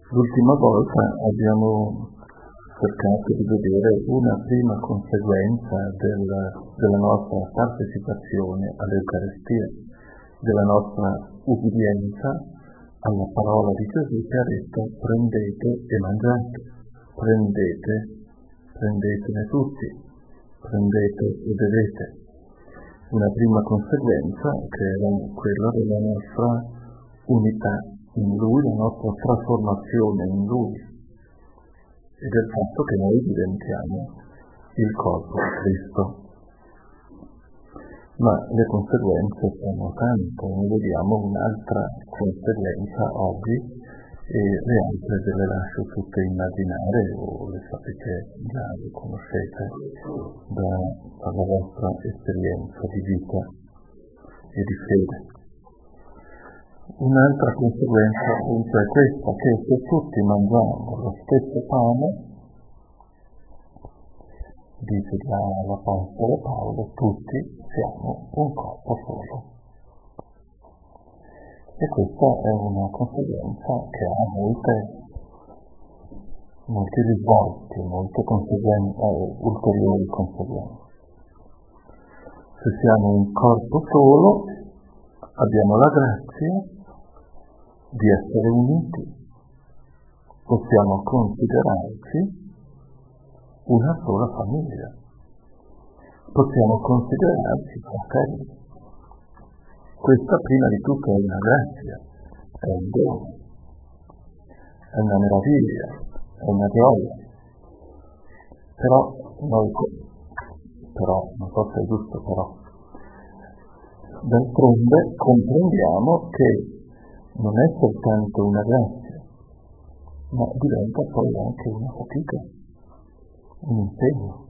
L'ultima volta abbiamo cercato di vedere una prima conseguenza della nostra partecipazione all'Eucaristia, della nostra ubbidienza alla parola di Gesù che ha detto: prendete e mangiate, prendetene tutti, prendete e bevete. Una prima conseguenza che era quella della nostra unità in Lui, la nostra trasformazione in Lui, e del fatto che noi diventiamo il corpo di Cristo. Ma le conseguenze sono tante, ne vediamo un'altra conseguenza oggi e le altre ve le lascio tutte immaginare, o le sapete già, le conoscete dalla vostra esperienza di vita e di fede. Un'altra conseguenza appunto è questa, che se tutti mangiamo lo stesso pane, dice già l'Apostolo Paolo, tutti siamo un corpo solo. E questa è una conseguenza che ha molti risvolti, molte ulteriori conseguenze. Se siamo un corpo solo, abbiamo la grazia di essere uniti, possiamo considerarci una sola famiglia, possiamo considerarci fratelli. Questa prima di tutto è una grazia, è un dono, è una meraviglia, è una gioia. Però, non so se è giusto però, d'altronde comprendiamo che non è soltanto una grazia, ma diventa poi anche una fatica, un impegno.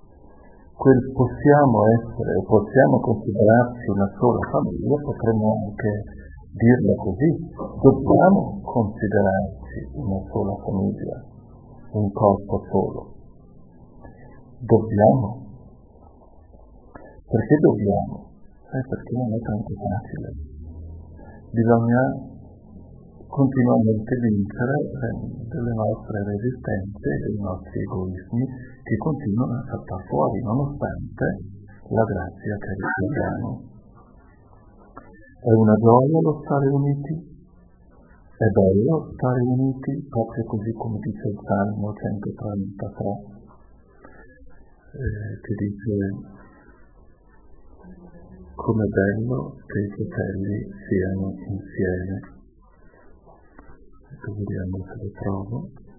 Possiamo considerarci una sola famiglia, potremmo anche dirlo così, dobbiamo considerarci una sola famiglia, un corpo solo. Dobbiamo. Perché dobbiamo? Perché non è tanto facile. Bisogna continuamente vincere delle nostre resistenze e dei nostri egoismi che continuano a saltare fuori nonostante la grazia che riceviamo. È una gioia lo stare uniti, è bello stare uniti, proprio così come dice il Salmo 133, che dice: come bello che i fratelli siano insieme. Vediamo se lo trovo.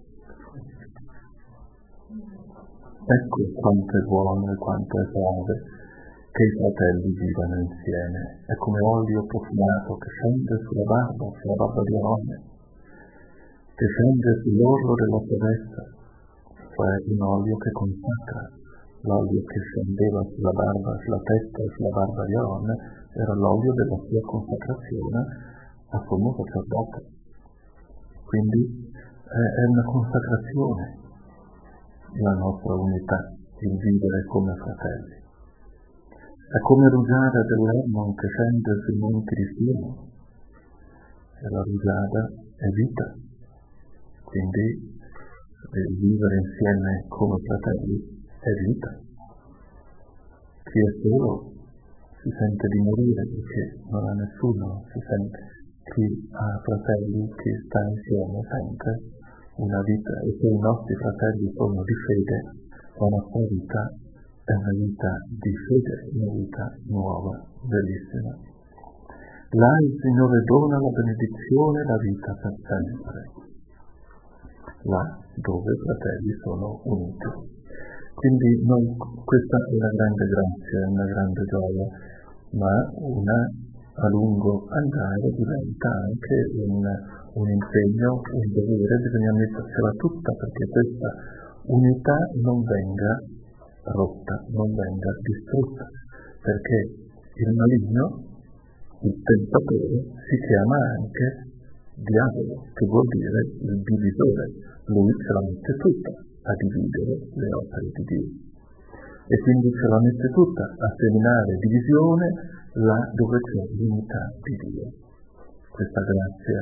Ecco quanto è buono e quanto è suave che i fratelli vivano insieme. È come olio profumato che scende sulla barba di Aarone, che scende sull'orlo della sua veste, cioè un olio che consacra. L'olio che scendeva sulla testa e sulla barba di Aarone era l'olio della sua consacrazione a sommo sacerdote. Quindi è una consacrazione la nostra unità, il vivere come fratelli. È come rugiada dell'Hermon che scende sui monti di Sion, e la rugiada è vita. Quindi vivere insieme come fratelli è vita. Chi è solo si sente di morire perché non ha nessuno, chi ha fratelli che sta insieme sente una vita, e se i nostri fratelli sono di fede, la nostra vita è una vita di fede, una vita nuova, bellissima. Là il Signore dona la benedizione e la vita per sempre, là dove i fratelli sono uniti. Quindi questa è una grande grazia, una grande gioia, ma a lungo andare diventa anche un impegno, un dovere, bisogna mettersela tutta perché questa unità non venga rotta, non venga distrutta, perché il maligno, il tentatore, si chiama anche diavolo, che vuol dire il divisore. Lui ce la mette tutta a dividere le opere di Dio, e quindi ce la mette tutta a seminare divisione là dove c'è l'unità di Dio. Questa grazia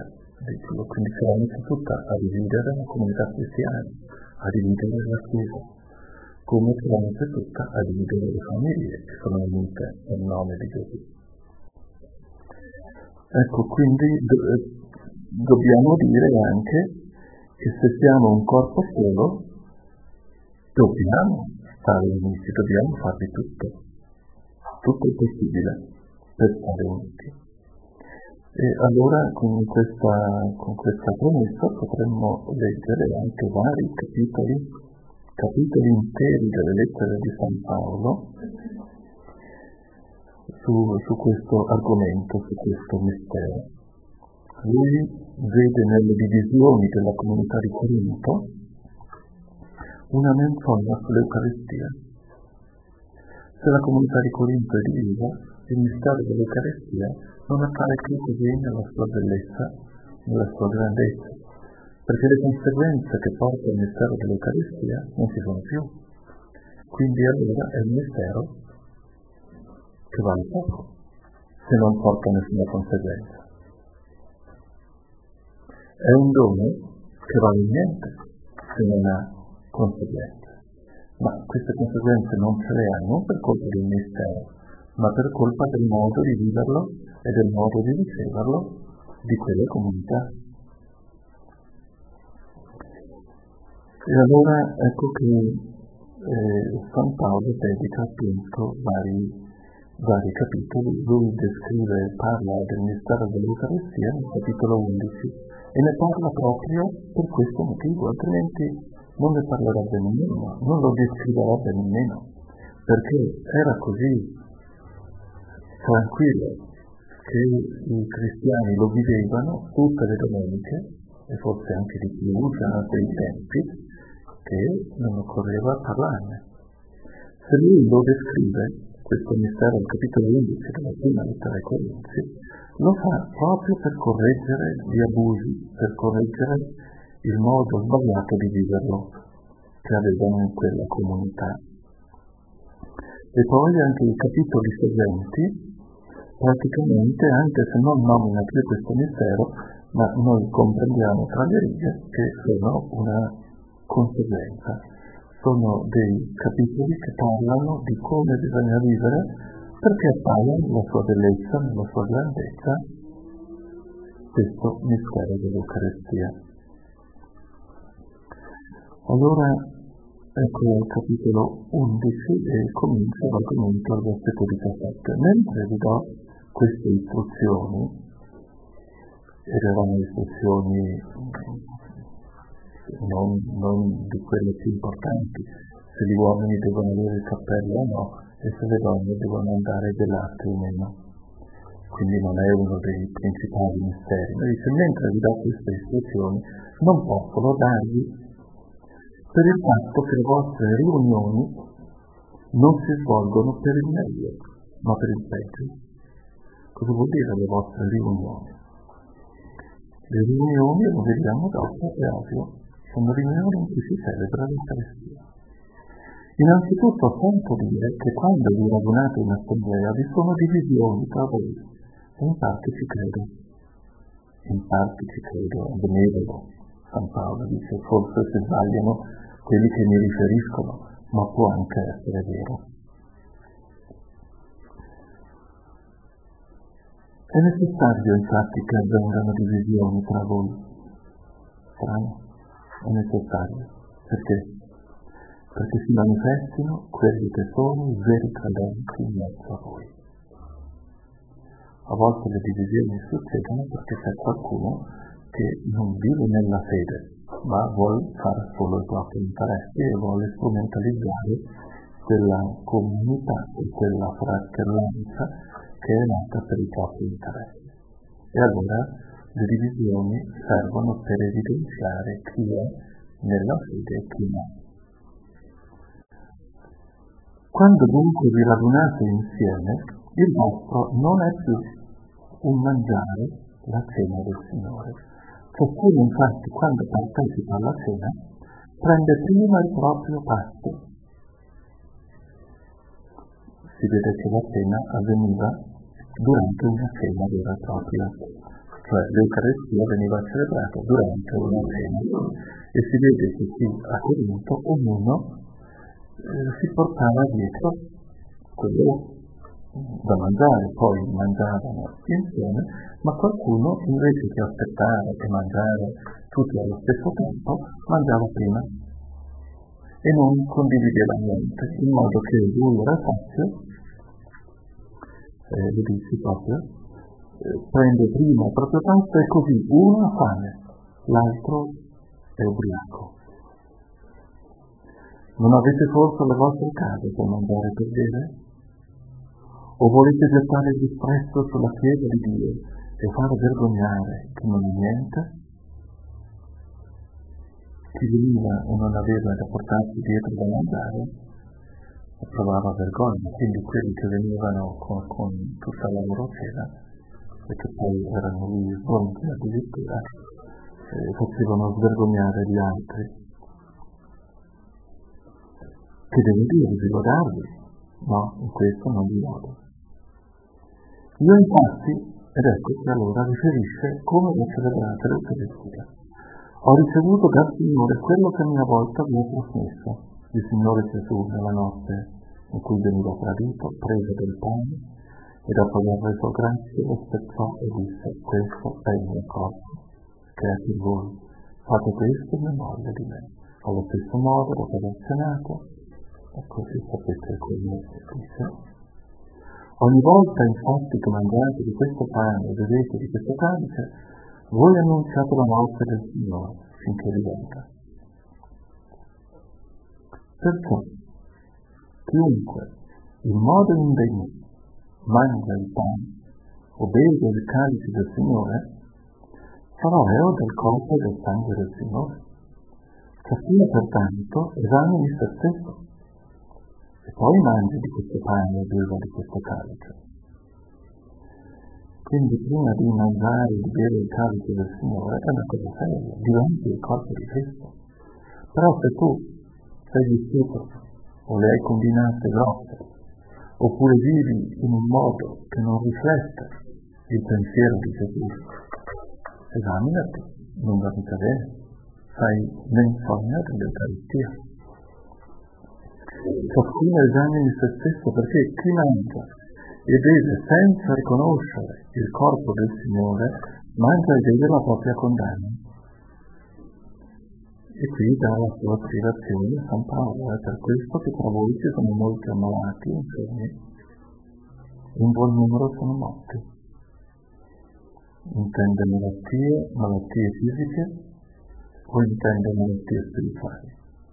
quindi si era messa tutta a dividere la comunità cristiana, a dividere la Chiesa, come si era messa tutta a dividere le famiglie che sono venute nel nome di Gesù. Ecco, quindi dobbiamo dire anche che se siamo un corpo solo, dobbiamo stare uniti, dobbiamo farvi tutto il possibile per stare uniti. E allora con questa promessa potremmo leggere anche vari capitoli interi delle lettere di San Paolo su questo argomento, su questo mistero. Lui vede nelle divisioni della comunità di Corinto una menzogna sull'Eucaristia. Se la comunità di Corinto è divisa, il mistero dell'Eucaristia non appare più così nella sua bellezza, nella sua grandezza, perché le conseguenze che porta il mistero dell'Eucaristia non ci sono più. Quindi allora è un mistero che vale poco, se non porta nessuna conseguenza. È un dono che vale niente se non ha conseguenze. Ma queste conseguenze non ce le ha non per colpa del mistero, ma per colpa del modo di viverlo e del modo di riceverlo di quelle comunità. E allora ecco che San Paolo dedica appunto vari capitoli. Lui parla del mistero dell'Eucaristia nel capitolo 11 e ne parla proprio per questo motivo, altrimenti non ne parlerebbe nemmeno, non lo descriverebbe nemmeno, perché era così tranquillo che i cristiani lo vivevano tutte le domeniche, e forse anche di più già dei tempi, che non occorreva parlarne. Se lui lo descrive, questo mistero al capitolo 11 della prima lettera ai Corinzi, lo fa proprio per correggere gli abusi, per correggere il modo sbagliato di viverlo che avevano in quella comunità. E poi anche i capitoli seguenti, praticamente, anche se non nomina più questo mistero, ma noi comprendiamo tra le righe che sono una conseguenza. Sono dei capitoli che parlano di come bisogna vivere perché appaia nella sua bellezza, nella sua grandezza, questo mistero dell'Eucaristia. Allora, ecco il capitolo 11 e comincia l'argomento al versetto 17. Mentre vi do queste istruzioni, ed erano istruzioni non di quelle più importanti, se gli uomini devono avere il cappello o no, e se le donne devono andare velate o meno. Quindi non è uno dei principali misteri. Ma dice, mentre vi do queste istruzioni, non possono darvi per il fatto che le vostre riunioni non si svolgono per il meglio, ma per il peggio. Cosa vuol dire le vostre riunioni? Le riunioni, lo vediamo dopo, è ovvio, sono riunioni in cui si celebra l'Eucaristia. Innanzitutto sento dire che quando vi radunate in assemblea vi sono divisioni tra voi, e in parte ci credo, è benevola. San Paolo dice, forse si sbagliano quelli che mi riferiscono, ma può anche essere vero. È necessario infatti che avvengano divisioni tra voi. Strano, è necessario. Perché? Perché si manifestino quelli che sono i veri credenti in mezzo a voi. A volte le divisioni succedono perché c'è qualcuno che non vive nella fede, ma vuole fare solo i propri interessi e vuole strumentalizzare quella comunità e quella fratellanza che è nata per i propri interessi. E allora le divisioni servono per evidenziare chi è nella fede e chi no. Quando dunque vi radunate insieme, il vostro non è più un mangiare la cena del Signore. Ciascuno infatti quando partecipa alla cena prende prima il proprio pasto. Si vede che la cena avveniva durante una cena vera e propria, cioè l'Eucaristia veniva celebrata durante una cena e si vede che qui a Corinto ognuno si portava dietro quello da mangiare, poi mangiavano insieme, ma qualcuno invece che aspettare e mangiare tutti allo stesso tempo, mangiava prima e non condivideva niente, in modo che lui era sazio, lo dici proprio, prende prima il proprio pasto e così uno ha fame, l'altro è ubriaco. Non avete forse le vostre case per mangiare e per bere? O volete gettare il disprezzo sulla Chiesa di Dio e far vergognare chi non ha niente? Chi veniva e non aveva da portarsi dietro da mangiare provava vergogna, quindi quelli che venivano con tutta la loro cena e che poi erano lì svolti addirittura facevano svergognare gli altri. Che devo dire, di lodarvi? No, in questo non vi lodo. Io infatti, ed eccoci allora, riferisce come ho celebrato l'Eucaristia. Ho ricevuto dal Signore quello che a mia volta vi ho trasmesso. Il Signore Gesù, nella notte in cui veniva tradito, prese del pane e dopo aver reso grazie lo spezzò e disse: questo è il mio corpo, che è per voi. Fate questo in memoria di me. Allo stesso modo, dopo aver cenato, e così sapete come dice: ogni volta infatti che mangiate di questo pane e bevete di questo calice, voi annunciate la morte del Signore finché rivenga. Perciò chiunque in modo indegno mangia il pane o beve il calice del Signore sarà reo del corpo e del sangue del Signore. Ciascuno pertanto esamini se stesso e poi mangi di questo pane e beva di questo calice. Quindi prima di mangiare e di bere il calice del Signore è una cosa seria, diventi il corpo di Cristo. Però se tu sei vissuto o le hai combinate grosse, oppure vivi in un modo che non riflette il pensiero di Gesù, esaminati, non va mica bene, fai menzogna dell'Eucaristia. Ciascuno esamini se stesso, perché chi mangia e beve senza riconoscere il corpo del Signore mangia e beve la propria condanna. E qui dà la sua spiegazione San Paolo: è per questo che tra voi ci sono molti ammalati e infermi, un buon numero sono morti. Intende malattie fisiche o intende malattie spirituali?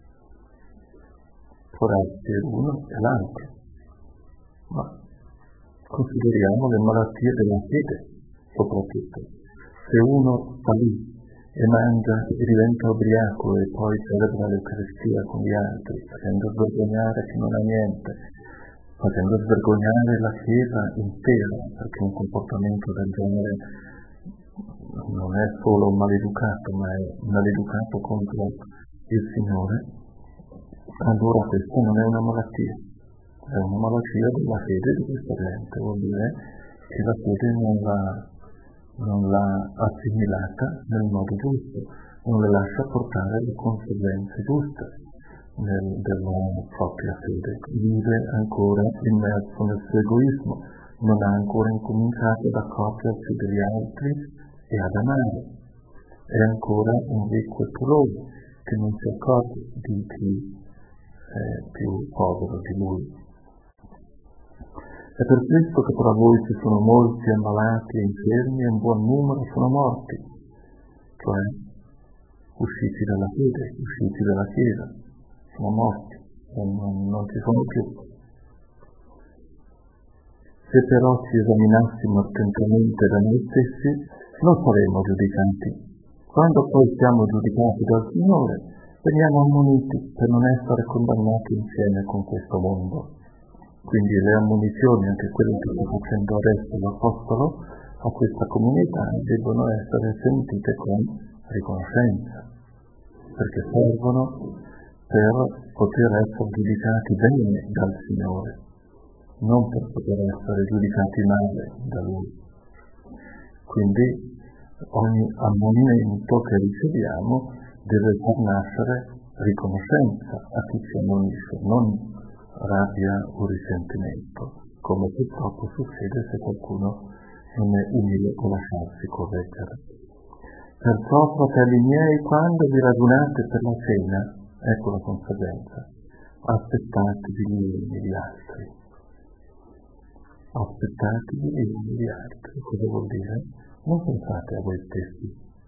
Può essere uno e l'altro, ma consideriamo le malattie della fede soprattutto. Se uno sta lì e mangia e diventa ubriaco e poi celebra l'Eucaristia con gli altri, facendo svergognare chi non ha niente, facendo svergognare la Chiesa intera, perché un comportamento del genere non è solo maleducato, ma è maleducato contro il Signore, allora questa non è una malattia, è una malattia della fede di questa gente, vuol dire che la fede non l'ha assimilata nel modo giusto, non le lascia portare le conseguenze giuste della propria fede. Vive ancora immerso nel suo egoismo, non ha ancora incominciato ad accorgersi degli altri e ad amare. È ancora un ricco e puloso che non si accorge di chi è più povero di lui. È per questo che tra voi ci sono molti ammalati e infermi e un buon numero sono morti, cioè usciti dalla fede, usciti dalla Chiesa, sono morti, non ci sono più. Se però ci esaminassimo attentamente da noi stessi, non saremo giudicati. Quando poi siamo giudicati dal Signore, veniamo ammoniti per non essere condannati insieme con questo mondo. Quindi le ammonizioni, anche quelle che sta facendo adesso l'Apostolo a questa comunità, debbono essere sentite con riconoscenza, perché servono per poter essere giudicati bene dal Signore, non per poter essere giudicati male da Lui. Quindi ogni ammonimento che riceviamo deve far nascere riconoscenza a chi ci ammonisce, non rabbia o risentimento, come purtroppo succede se qualcuno non è umile o lasciarsi correggere. Perciò, fratelli miei, quando vi radunate per la cena, ecco la conseguenza, aspettatevi gli uni gli altri. Aspettatevi gli uni gli altri. Cosa vuol dire? Non pensate a voi stessi.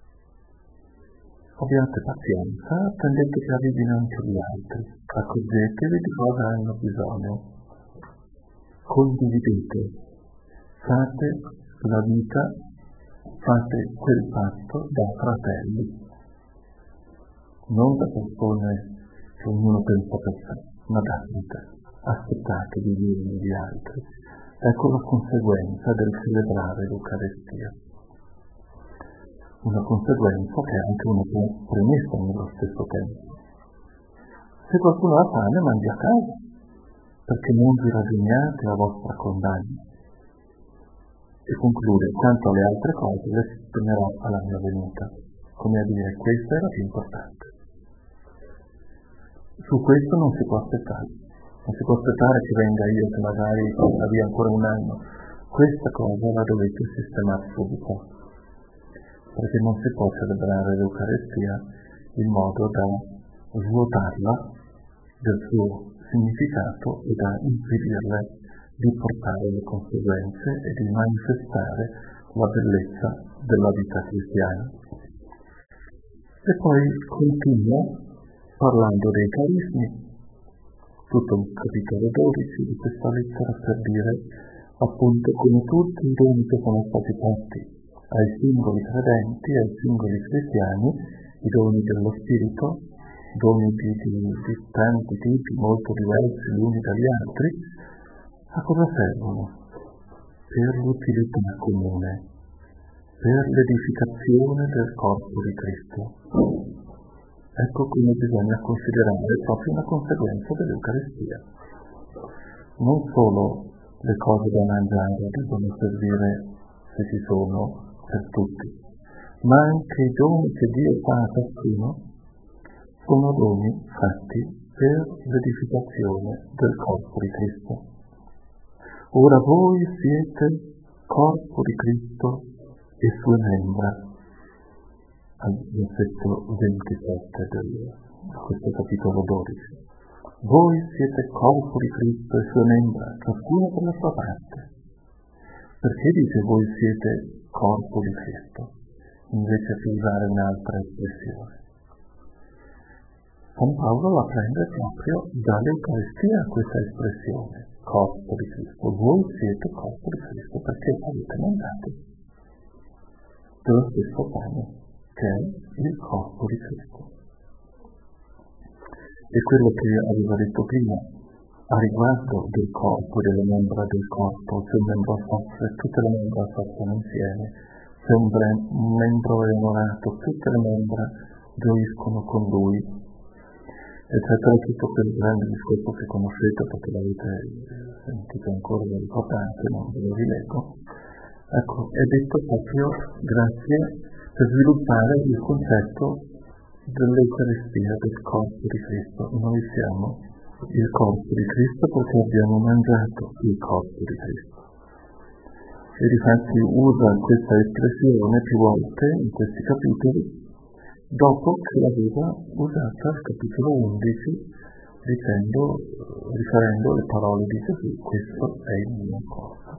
Abbiate pazienza, attendete che arrivino anche gli altri, accorgetevi di cosa hanno bisogno, condividete, fate la vita, fate quel patto da fratelli, non da persone che ognuno pensa per sé, ma da vita. Aspettatevi gli uni gli altri. Ecco la conseguenza del celebrare l'Eucaristia. Una conseguenza che è anche una premessa nello stesso tempo. Se qualcuno ha fame, mangi a casa, perché non vi ragioniate la vostra condanna. E conclude, quanto alle altre cose le tenerò alla mia venuta, come a dire, questa è la più importante. Su questo non si può aspettare. Non si può aspettare che venga io, che magari sta via ancora un anno. Questa cosa la dovete sistemare subito, perché non si può celebrare l'Eucaristia in modo da svuotarla del suo significato e da impedirle di portare le conseguenze e di manifestare la bellezza della vita cristiana. E poi continua parlando dei carismi, tutto il capitolo 12 di questa lettera, per dire appunto come tutti i doni che sono stati fatti ai singoli credenti, ai singoli cristiani, i doni dello Spirito, doni di tanti tipi, molto diversi gli uni dagli altri, a cosa servono? Per l'utilità comune, per l'edificazione del corpo di Cristo. Ecco come bisogna considerare proprio una conseguenza dell'Eucaristia. Non solo le cose da mangiare devono servire, se ci sono, per tutti, ma anche i doni che Dio fa a ciascuno sono doni fatti per l'edificazione del corpo di Cristo. Ora voi siete corpo di Cristo e sue membra, al versetto 27 di questo capitolo 12. Voi siete corpo di Cristo e sue membra, ciascuno per la sua parte. Perché dice voi siete corpo di Cristo, invece di usare un'altra espressione? San Paolo la prende proprio dall'Eucaristia questa espressione, corpo di Cristo. Voi siete corpo di Cristo perché avete mangiato dello stesso pane, che è il corpo di Cristo. E quello che avevo detto prima, a riguardo del corpo, delle membra del corpo, se un membro soffre, tutte le membra soffrono insieme, se un membro è onorato, tutte le membra gioiscono con lui, eccetera. Tutto quel grande discorso che conoscete perché l'avete sentito ancora, lo ricordate, non ve lo rileggo. Ecco, è detto proprio grazie per sviluppare il concetto dell'Eucaristia, del corpo di Cristo. Noi siamo il corpo di Cristo perché abbiamo mangiato il corpo di Cristo. E difatti usa questa espressione più volte in questi capitoli, dopo che l'aveva usata al capitolo 11, riferendo le parole di Gesù, questo è il mio corpo.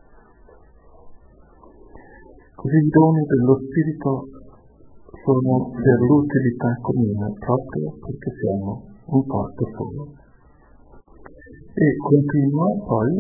Così i doni dello Spirito sono per l'utilità comune, proprio perché siamo un corpo solo. E continua poi,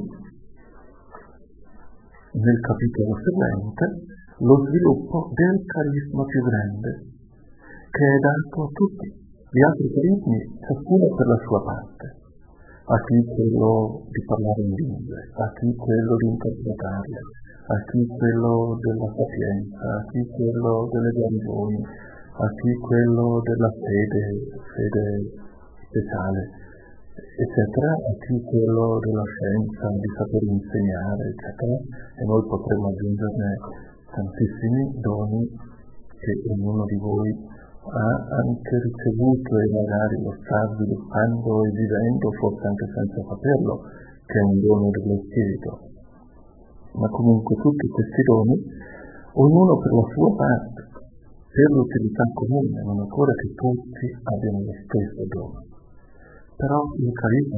nel capitolo seguente, lo sviluppo del carisma più grande, che è dato a tutti. Gli altri carismi, ciascuno per la sua parte. A chi quello di parlare in lingue, a chi quello di interpretarle, a chi quello della sapienza, a chi quello delle guarigioni, a chi quello della fede speciale, eccetera, a chi quello della scienza, di saper insegnare, eccetera, e noi potremmo aggiungerne tantissimi doni che ognuno di voi ha anche ricevuto e magari lo sta sviluppando e vivendo, forse anche senza saperlo, che è un dono dello Spirito. Ma comunque tutti questi doni, ognuno per la sua parte, per l'utilità comune, non occorre che tutti abbiano lo stesso dono. Però il carisma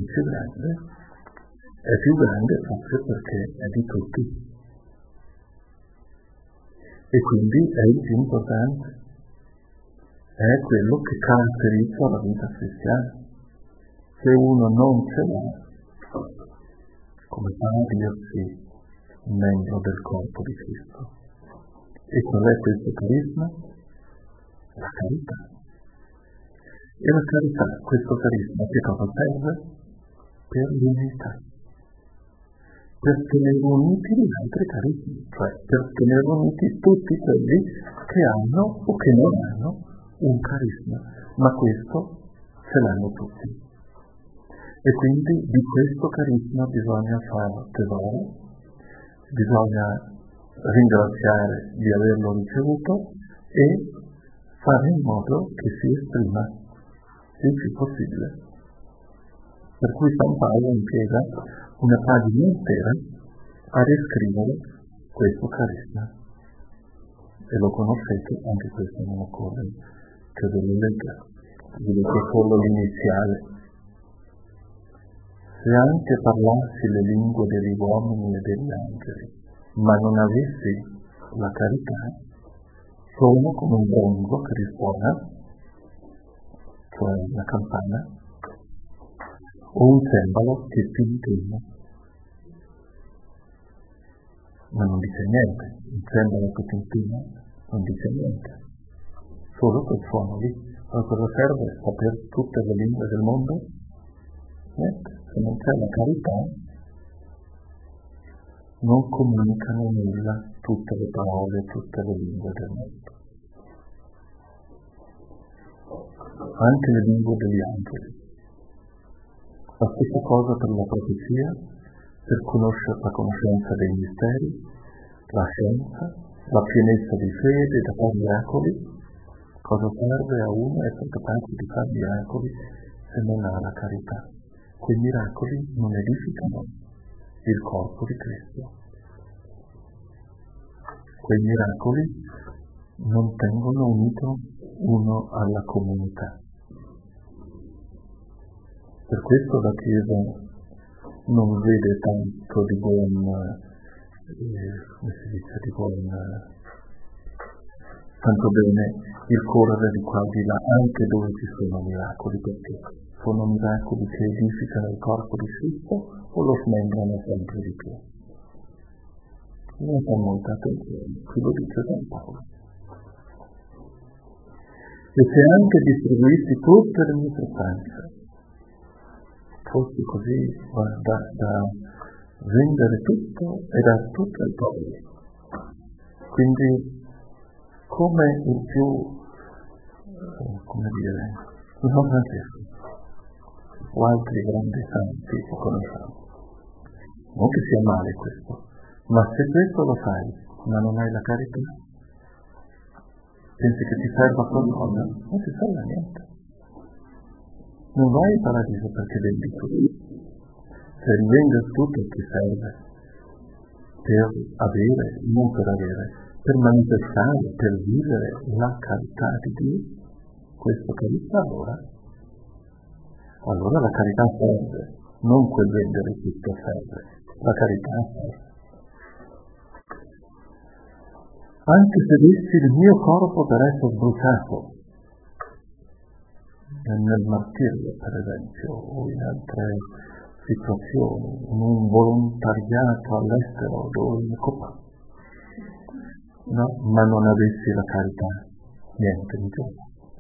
è più grande forse perché è di tutti. E quindi è il più importante, è quello che caratterizza la vita cristiana. Se uno non ce l'ha, come fa a dirsi membro del corpo di Cristo? E qual è questo carisma? La carità. E la carità, questo carisma, che cosa serve? Per l'unità. Per tenere uniti gli altri carismi, cioè per tenere uniti tutti quelli che hanno o che non hanno un carisma, ma questo ce l'hanno tutti. E quindi di questo carisma bisogna fare tesoro, bisogna ringraziare di averlo ricevuto e fare in modo che si esprima il più possibile. Per cui San Paolo impiega una pagina intera a descrivere questo carisma. E lo conoscete, anche questo non occorre che ve lo legga. Vi leggo solo l'iniziale. Se anche parlassi le lingue degli uomini e degli angeli, ma non avessi la carità, sono come un bronzo che risuona, cioè una campana, o un cembalo che tintina. Ma non dice niente, un cembalo che tintina non dice niente, solo quel suono lì. A cosa serve sapere tutte le lingue del mondo? Niente, se non c'è la carità non comunicano nulla tutte le parole, tutte le lingue del mondo. Anche le lingue degli angeli. La stessa cosa per la profezia, per conoscere la conoscenza dei misteri, la scienza, la pienezza di fede da fare miracoli. Cosa serve a uno essere capace di fare miracoli se non ha la carità? Quei miracoli non edificano il corpo di Cristo. Quei miracoli non tengono unito uno alla comunità. Per questo la Chiesa non vede tanto di buon, tanto bene il correre di qua di là, anche dove ci sono miracoli, perché sono miracoli che edificano il corpo di Cristo o lo smembrano sempre di più. Non fa molta attenzione, qui lo dice San Paolo. E se anche distribuissi tutte le mie sostanze, fossi così da vendere tutto e dare tutto ai poveri. Quindi come il più, San Francesco o altri grandi santi che conosciamo. Non che sia male questo, ma se questo lo fai, ma non hai la carità, pensi che ti serva qualcosa? Non ti serve a niente. Non vai in paradiso perché vendi tutto. Se rivendere tutto ti serve per avere, non per avere, per manifestare, per vivere la carità di Dio, questo carità allora la carità serve, non quel vendere tutto serve, la carità serve. Anche se dessi il mio corpo per essere bruciato, nel martirio per esempio, o in altre situazioni, in un volontariato all'estero dove no, ma non avessi la carità, niente di più.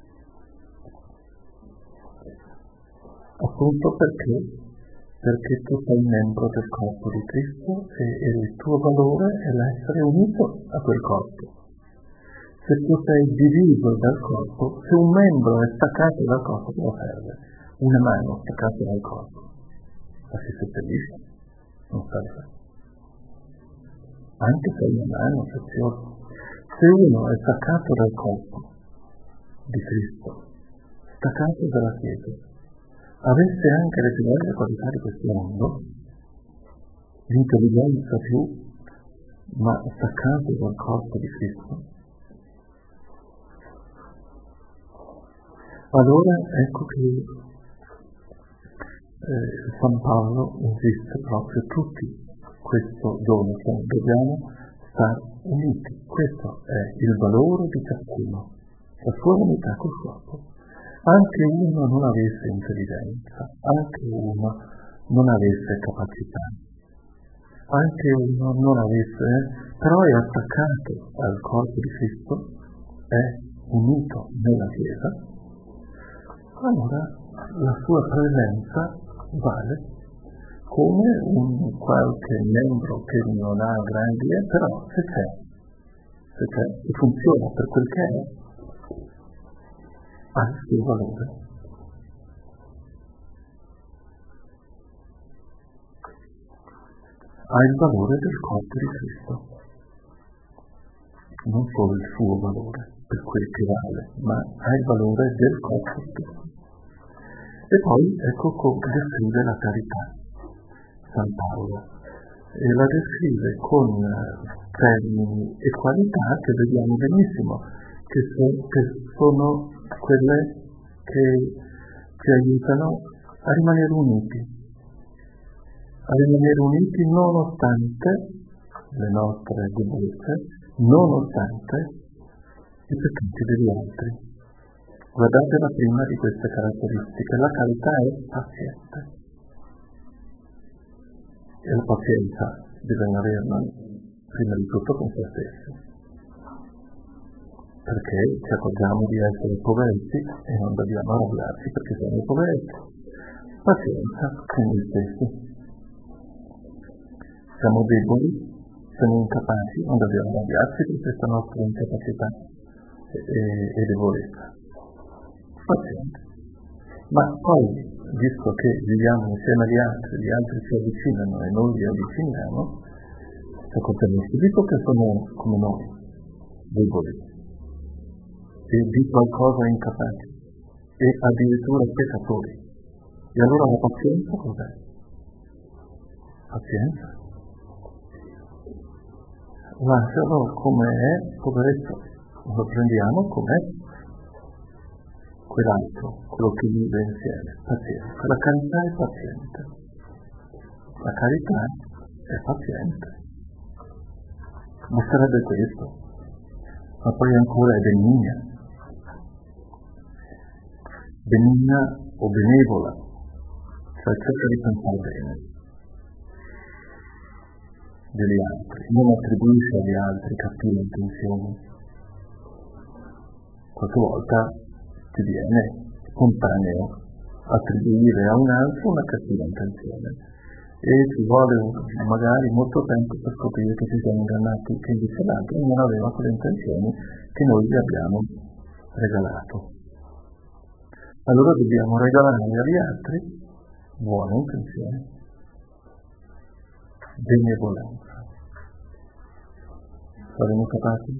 Appunto perché tu sei membro del corpo di Cristo e il tuo valore è l'essere unito a quel corpo. Se tu sei diviso dal corpo, se un membro è staccato dal corpo, cosa serve? Una mano staccata dal corpo, ma si seppellisce, non serve. Anche se una mano preziosa, Se uno è staccato dal corpo di Cristo, staccato dalla Chiesa, avesse anche le più belle qualità di questo mondo, l'intelligenza più, ma staccato dal corpo di Cristo, allora ecco che San Paolo insiste proprio tutti questo dono, cioè dobbiamo stare uniti. Questo è il valore di ciascuno, la sua unità col corpo. Anche uno non avesse intelligenza, anche uno non avesse capacità, anche uno non avesse, però è attaccato al corpo di Cristo, è unito nella Chiesa, allora la sua presenza vale come un qualche membro che non ha grandi, però se c'è e funziona per quel che è, ha il suo valore. Ha il valore del corpo di Cristo, non solo il suo valore per quel che vale, ma ha il valore del corpo stesso. E poi ecco come descrive la carità San Paolo, e la descrive con termini e qualità che vediamo benissimo, che sono quelle che ci aiutano a rimanere uniti nonostante le nostre debolezze, nonostante i peccati degli altri. Guardate la prima di queste caratteristiche, la carità è paziente. E la pazienza bisogna averla prima di tutto con se stessi, perché ci accorgiamo di essere poveretti e non dobbiamo arrabbiarci perché siamo poveretti. Pazienza con noi stessi. Siamo deboli, siamo incapaci, non dobbiamo arrabbiarci per questa nostra incapacità e debolezza. Paziente. Ma poi, visto che viviamo insieme agli altri, gli altri ci avvicinano e noi li avviciniamo, ci accorgiamo subito che sono come noi, deboli, e di qualcosa incapaci, e addirittura peccatori. E allora la pazienza cos'è? Pazienza. Lascialo come è, poveretto, lo prendiamo come è. Quell'altro, quello che vive insieme, pazienza. La carità è paziente. La carità è paziente. Basterebbe questo. Ma poi ancora è benigna. Benigna o benevola, cioè cerca di pensare bene degli altri, non attribuisce agli altri cattive intenzioni. Qualche volta ti viene spontaneo attribuire a un altro una cattiva intenzione e ci vuole magari molto tempo per scoprire che ci siamo ingannati, che invece l'altro non aveva quelle intenzioni che noi gli abbiamo regalato. Allora dobbiamo regalare agli altri buone intenzioni, benevolenza. Saremo capaci?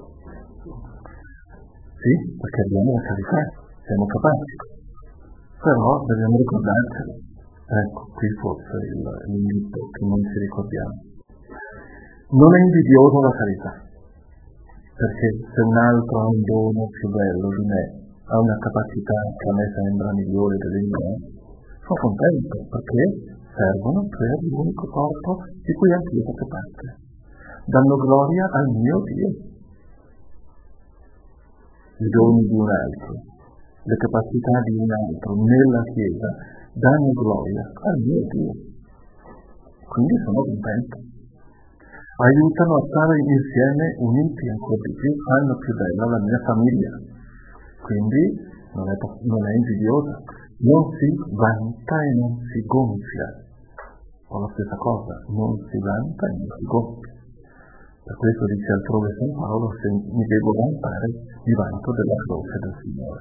Sì, perché abbiamo la carità, siamo capaci, però dobbiamo ricordarcelo. Ecco, qui forse l'invito che non ci ricordiamo. Non è invidioso la carità, perché se un altro ha un dono più bello di me, ha una capacità che a me sembra migliore delle mie, sono contento perché servono per l'unico corpo di cui anch'io faccio parte. Danno gloria al mio Dio. I doni di un altro, le capacità di un altro nella Chiesa danno gloria al mio Dio. Quindi sono contento. Aiutano a stare insieme uniti ancora di più, fanno più bella la mia famiglia. Quindi non è invidiosa, non si vanta e non si gonfia. È la stessa cosa, non si vanta e non si gonfia. Per questo dice altrove San Paolo, se mi devo vantare, mi vanto della croce del Signore,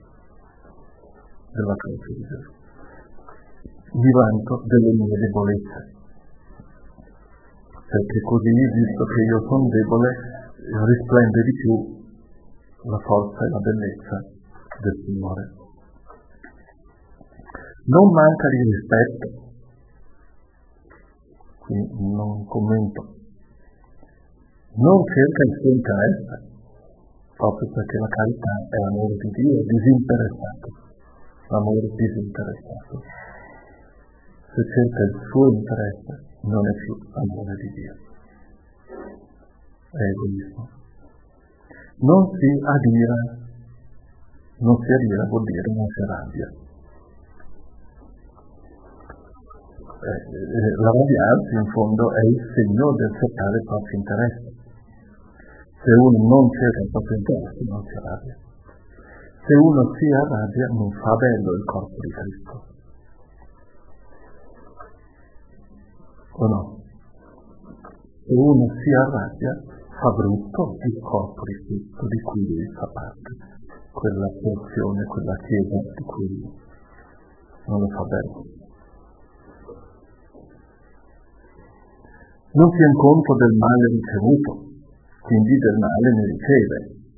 della croce di Gesù. Mi vanto delle mie debolezze, perché così, visto che io sono debole, risplende di più la forza e la bellezza del Signore. Non manca di rispetto, quindi non commento, non cerca il suo interesse, proprio perché la carità è l'amore di Dio disinteressato, l'amore disinteressato. Se cerca il suo interesse non è più amore di Dio, è egoismo. Non si adira vuol dire non si arrabbia. L'arrabbiarsi in fondo è il segno del cercare il proprio interesse. Se uno non cerca il proprio interesse non si arrabbia. Se uno si arrabbia non fa bello il corpo di Cristo. O no? Se uno si arrabbia fa brutto il corpo di Cristo di cui lui fa parte, quella porzione, quella chiesa di cui non lo fa bello. Non tiene conto del male ricevuto, quindi del male ne riceve.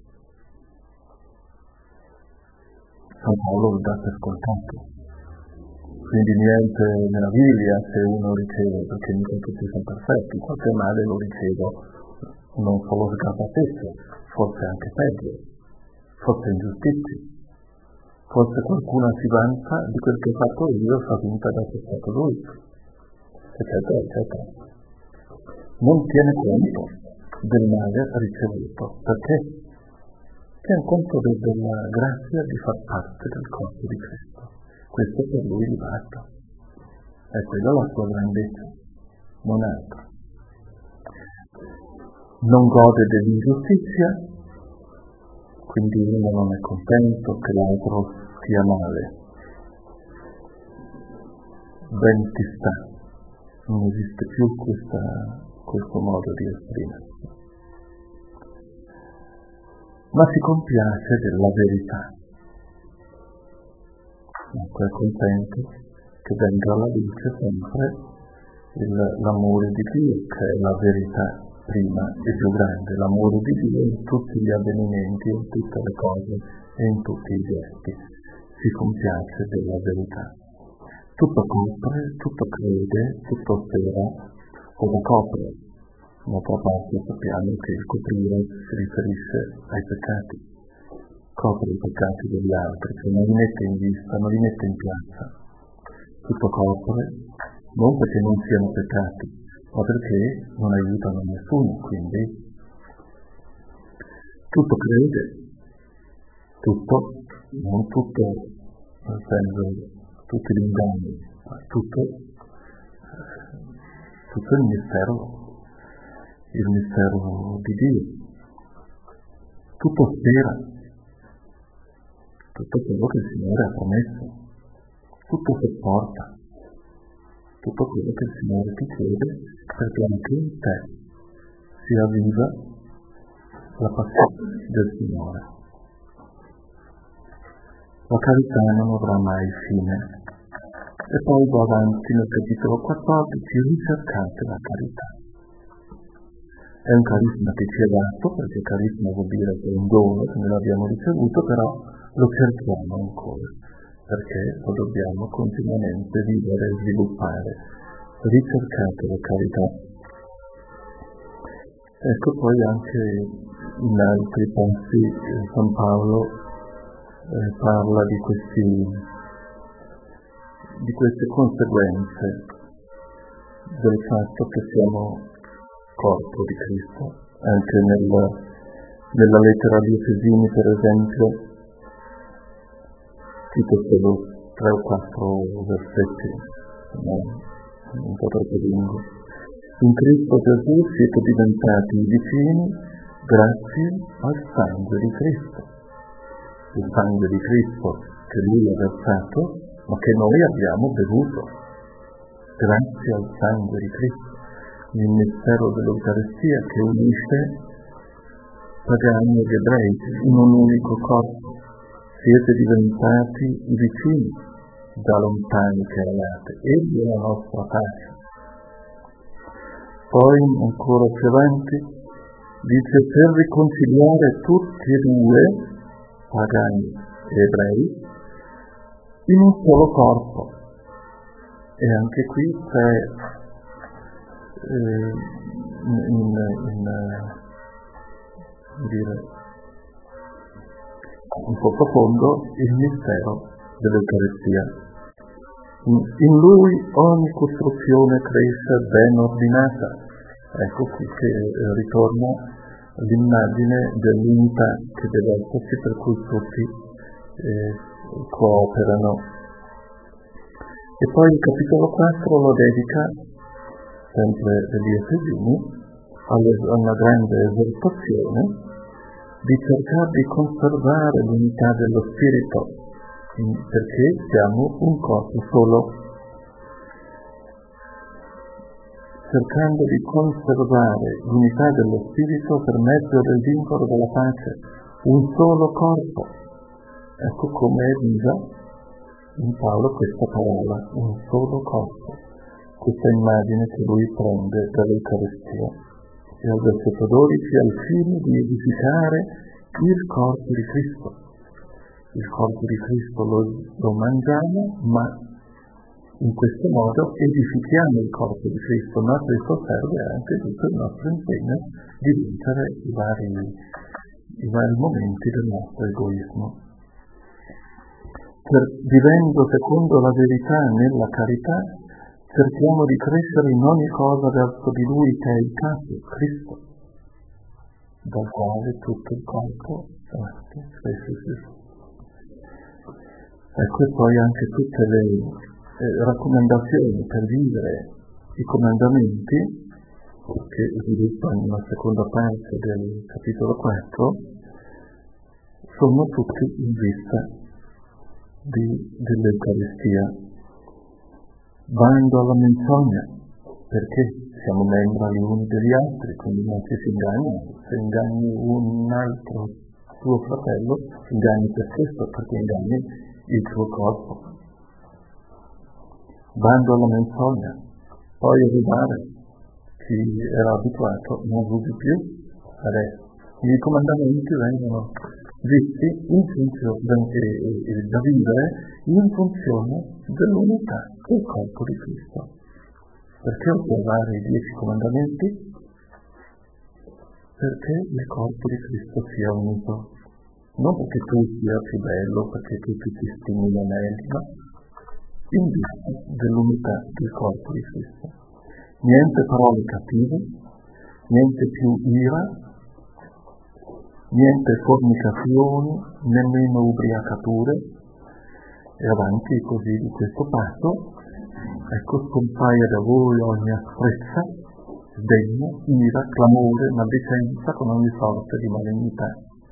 San Paolo lo dà per scontato. Quindi niente meraviglia se uno riceve, perché mica tutti sono perfetti, qualche male lo ricevo, non solo sgarbatezze, forse anche peggio, forse ingiustizie, forse qualcuno si vanta di quel che ho fatto io, fa finta di essere stato lui, eccetera, eccetera. Non tiene conto del male ricevuto, perché tiene conto della grazia di far parte del corpo di Cristo. Questo per lui gli basta. È quella la sua grandezza, non altro. Non gode dell'ingiustizia, quindi uno non è contento che l'altro stia male. Ben ti sta. Non esiste più questo modo di esprimersi. Ma si compiace della verità. Ecco, è contento che venga alla luce sempre l'amore di Dio, che è la verità prima e più grande, l'amore di Dio in tutti gli avvenimenti, in tutte le cose e in tutti i gesti. Si compiace della verità. Tutto copre, tutto crede, tutto spera, cosa copre? D'altra parte sappiamo che il coprire si riferisce ai peccati, copre i peccati degli altri, cioè non li mette in vista, non li mette in piazza. Tutto copre, non perché non siano peccati, ma perché non aiutano nessuno, quindi tutto crede, tutto, non tutto, nel senso, tutti gli inganni, ma tutto il mistero di Dio. Tutto spera, tutto quello che il Signore ha promesso, tutto sopporta, tutto quello che il Signore ti chiede, perché anche in te sia viva la passione del Signore. La carità non avrà mai fine. E poi va avanti nel capitolo 14, ricercate la carità. È un carisma che ci è dato, perché carisma vuol dire che è un dono, che noi l'abbiamo ricevuto, però lo cerchiamo ancora, perché lo dobbiamo continuamente vivere e sviluppare. Ricercate la carità. Ecco, poi anche in altri passi San Paolo parla di queste conseguenze del fatto che siamo corpo di Cristo. Anche nella lettera agli Efesini, per esempio, cito solo 3 o 4 versetti, un po' troppo lungo. In Cristo Gesù siete diventati vicini grazie al sangue di Cristo. Il sangue di Cristo che Lui ha versato, ma che noi abbiamo bevuto, grazie al sangue di Cristo. Il mistero dell'Eucaristia che unisce pagani ed ebrei in un unico corpo. Siete diventati vicini da lontani che eravate, egli è la nostra pace. Poi ancora più avanti Dice per riconciliare tutti e due, pagani e ebrei, in un solo corpo. E anche qui c'è in sottofondo il mistero dell'Eucaristia. In lui ogni costruzione cresce ben ordinata. Ecco qui che ritorna l'immagine dell'unità che deve esserci, per cui tutti cooperano. E poi il capitolo 4 lo dedica, sempre agli Efesini, a una grande esortazione di cercare di conservare l'unità dello Spirito, perché siamo un corpo solo. Cercando di conservare l'unità dello Spirito per mezzo del vincolo della pace, un solo corpo. Ecco come è viva in Paolo questa parola, un solo corpo, questa immagine che lui prende dall'Eucaristia. E al versetto 12, al fine di edificare il corpo di Cristo. Il corpo di Cristo lo mangiamo, ma in questo modo edifichiamo il corpo di Cristo, ma questo serve anche tutto il nostro impegno di vincere i vari momenti del nostro egoismo. Vivendo secondo la verità nella carità, cerchiamo di crescere in ogni cosa verso di Lui che è il capo, Cristo, dal quale tutto il corpo cresce. Ecco, e poi anche tutte le raccomandazioni per vivere i comandamenti che sviluppano una seconda parte del capitolo 4 sono tutti in vista dell'Eucaristia. Bando alla menzogna, perché siamo membri gli uni degli altri, quindi non ci si inganna. Se inganni un altro tuo fratello, inganni te stesso, perché inganni il tuo corpo. Bando alla menzogna, poi rubare. Chi era abituato non rubi più adesso. I comandamenti vengono visti da vivere in funzione dell'unità del corpo di Cristo. Perché osservare i 10 comandamenti? Perché il corpo di Cristo sia unito. Non perché tu sia più bello, perché tu ti stimoli meglio, ma in vista dell'unità del corpo di Cristo. Niente parole cattive, niente più ira, niente fornicazioni, nemmeno ubriacature, e avanti così di questo passo, ecco scompaia da voi ogni asprezza, sdegno, ira, clamore, maldicenza con ogni sorta di malignità.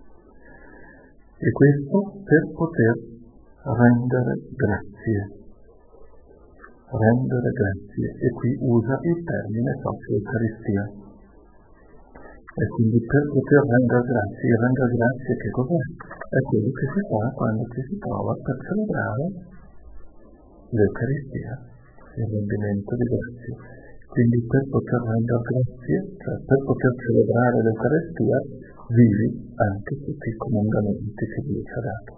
E questo per poter rendere grazie. Rendere grazie, e qui usa il termine proprio Eucaristia. E quindi per poter rendere grazie che cos'è? È quello che si fa quando ci si trova per celebrare l'Eucaristia, il rendimento di grazie. Quindi per poter rendere grazie, cioè per poter celebrare l'Eucaristia, vivi anche tutti i comandamenti che Dio ci ha dato.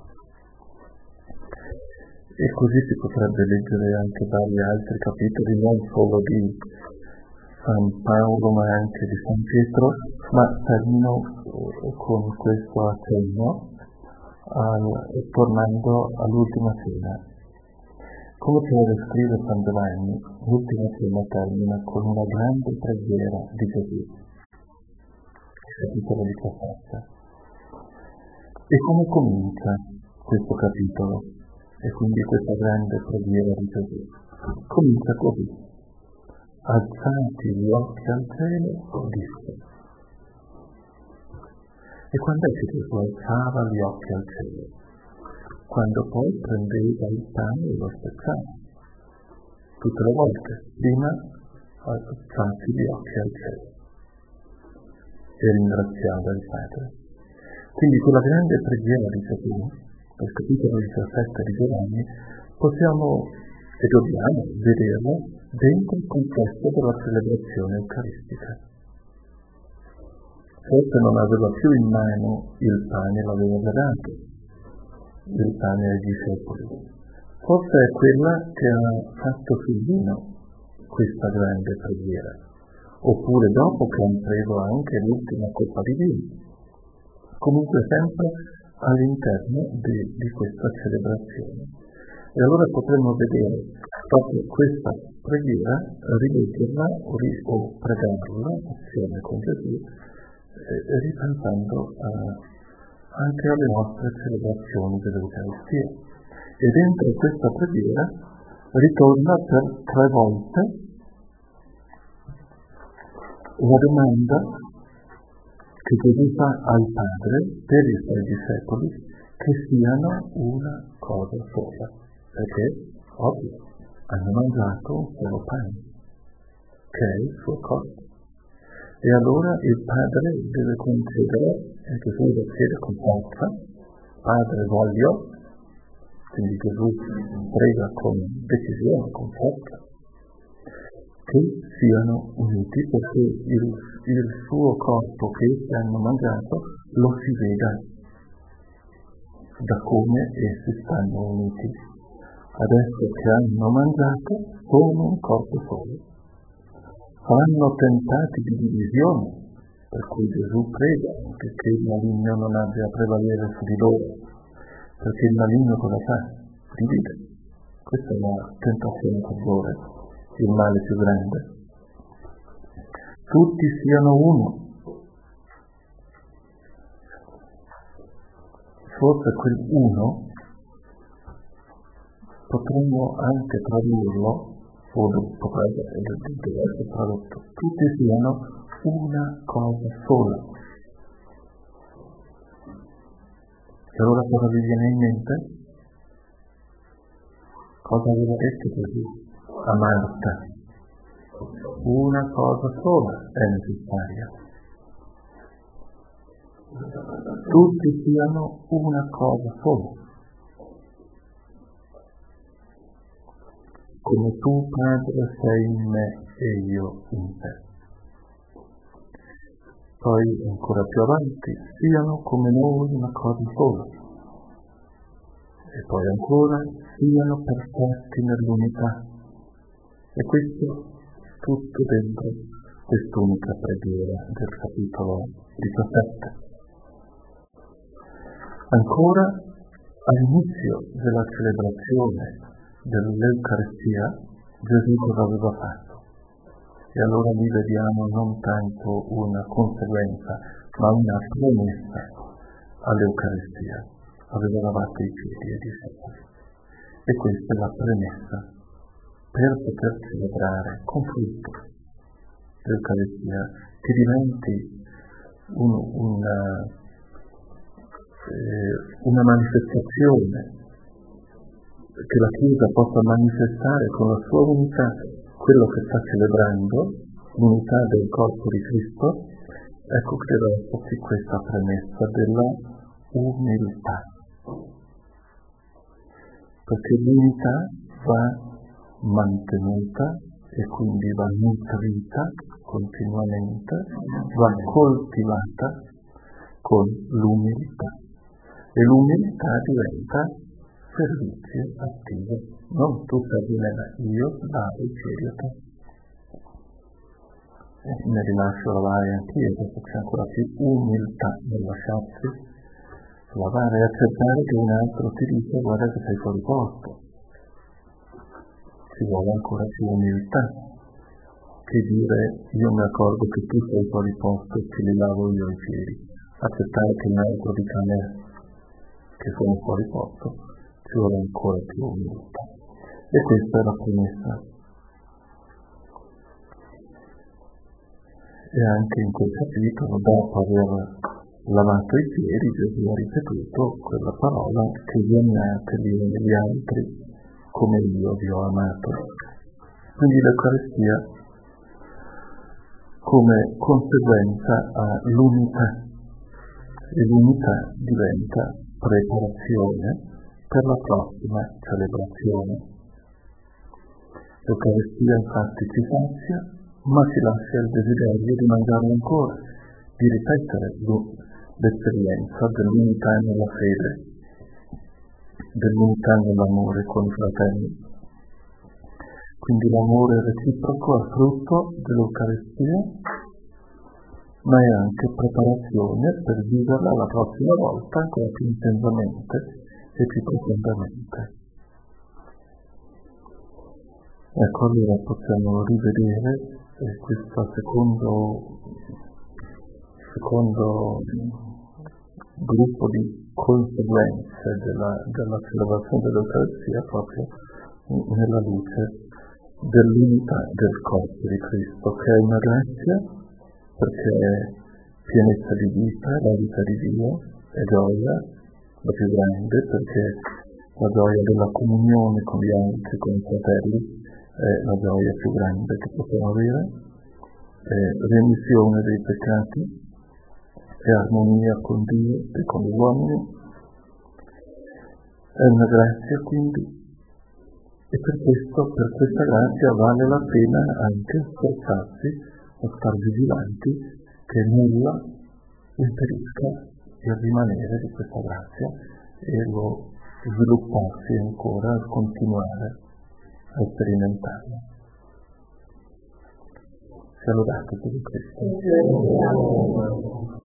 E così si potrebbe leggere anche vari altri capitoli, non solo di San Paolo ma anche di San Pietro, ma termino con questo accenno tornando all'ultima cena. Come ce lo descrive San Giovanni, l'ultima cena termina con una grande preghiera di Gesù, capitolo 17. E come comincia questo capitolo? E quindi questa grande preghiera di Gesù comincia così: alzati gli occhi al cielo, disse. E quando è che Gesù alzava gli occhi al cielo? Quando poi prendeva il pane e lo spezzava. Tutte le volte, prima alzati gli occhi al cielo e ringraziava il Padre. Quindi quella grande preghiera di Gesù, nel capitolo 17 di Giovanni, possiamo e dobbiamo vederla dentro il contesto della celebrazione eucaristica. forse non aveva più in mano il pane, l'aveva già dato il pane ai discepoli. Forse è quella che ha fatto sul vino questa grande preghiera, oppure dopo che hanno preso anche l'ultima coppa di vino. Comunque sempre all'interno di questa celebrazione. E allora potremmo vedere proprio questa preghiera, rileggerla o pregarla assieme con Gesù, ripensando anche alle nostre celebrazioni dell'Eucaristia. E dentro questa preghiera ritorna per 3 volte la domanda che Gesù fa al Padre per i suoi discepoli, che siano una cosa sola, perché oggi hanno mangiato un solo pane, che è il suo corpo. E allora il Padre deve concedere, e Gesù lo chiede con forza: Padre, voglio, quindi Gesù prega con decisione, con forza, che siano uniti, perché il suo corpo che essi hanno mangiato lo si veda da come essi stanno uniti. Adesso che hanno mangiato sono un corpo solo. Saranno tentati di divisione, per cui Gesù prega che il maligno non abbia a prevalere su di loro, perché il maligno cosa fa? Divide. Questa è la tentazione peggiore, il male più grande. Tutti siano uno. Forse quel uno potremmo anche tradurlo, o potrebbe essere tradotto: tutti siano una cosa sola. E allora cosa vi viene in mente? Cosa aveva detto Gesù a Marta? Una cosa sola è necessaria. Tutti siano una cosa sola. Come tu, Padre, sei in me e io in te. Poi ancora più avanti: siano come noi una cosa sola. E poi ancora: siano perfetti nell'unità. E questo tutto dentro quest'unica preghiera del capitolo 17. Ancora all'inizio della celebrazione dell'Eucaristia Gesù cosa aveva fatto? E allora lì vediamo non tanto una conseguenza, ma una promessa all'Eucaristia. Aveva lavato i piedi ai discepoli. E questa è la premessa per poter celebrare con frutto l'Eucaristia, che diventi una manifestazione, che la Chiesa possa manifestare con la sua unità quello che sta celebrando, l'unità del corpo di Cristo. Ecco che deve esserci questa premessa della umiltà, perché l'unità va mantenuta e quindi va nutrita continuamente, va coltivata con l'umiltà, e l'umiltà diventa servizio attivo, non tutta di me, io lavo i piedi a te. Ne rilascio lavare anch'io, perché c'è ancora più umiltà nel lasciarsi lavare e accettare che un altro ti dice: guarda che sei fuori posto. Ci vuole ancora più umiltà che dire: io mi accorgo che tu sei fuori posto e ti li lavo io i piedi. Accettare che un altro dica a me che sono fuori posto, ci vuole ancora più umiltà. E questa è la premessa. E anche in quel capitolo, dopo aver lavato i piedi, Gesù ha ripetuto quella parola: che vi amate gli uni gli altri come io vi ho amato. Quindi l'Eucaristia come conseguenza ha l'unità, e l'unità diventa preparazione per la prossima celebrazione. L'Eucaristia infatti ci sazia, ma ci lascia il desiderio di mangiare ancora, di ripetere l'esperienza dell'unità nella fede, dell'unità nell'amore con i fratelli. Quindi l'amore reciproco è frutto dell'Eucaristia, ma è anche preparazione per viverla la prossima volta ancora più intensamente e più profondamente. Ecco, allora possiamo rivedere questo secondo gruppo di conseguenze della celebrazione dell'Eucaristia proprio nella luce dell'unità del corpo di Cristo, che è una grazia perché è pienezza di vita, la vita di Dio, è gioia, la più grande, perché la gioia della comunione con gli altri, con i fratelli, è la gioia più grande che possiamo avere, è remissione dei peccati, è armonia con Dio e con gli uomini, è una grazia quindi, e per questa grazia vale la pena anche sforzarsi a star vigilanti che nulla impedisca il rimanere di questa grazia e lo svilupparsi ancora, continuare a sperimentarla. Sia lodato Gesù Cristo.